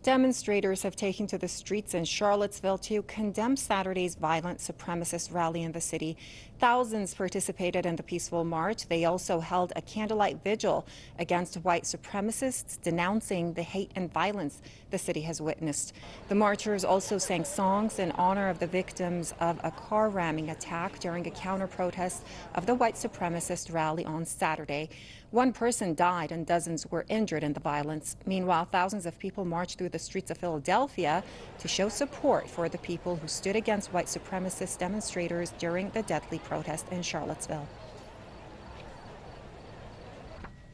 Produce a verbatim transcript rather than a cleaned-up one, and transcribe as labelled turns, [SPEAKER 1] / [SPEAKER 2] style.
[SPEAKER 1] Demonstrators have taken to the streets in Charlottesville to condemn Saturday's violent supremacist rally in the city. Thousands participated in the peaceful march. They also held a candlelight vigil against white supremacists, denouncing the hate and violence the city has witnessed. The marchers also sang songs in honor of the victims of a car ramming attack during a counter-protest of the white supremacist rally on Saturday. One person died and dozens were injured in the violence. Meanwhile, thousands of people marched through the streets of Philadelphia to show support for the people who stood against white supremacist demonstrators during the deadly protest in Charlottesville.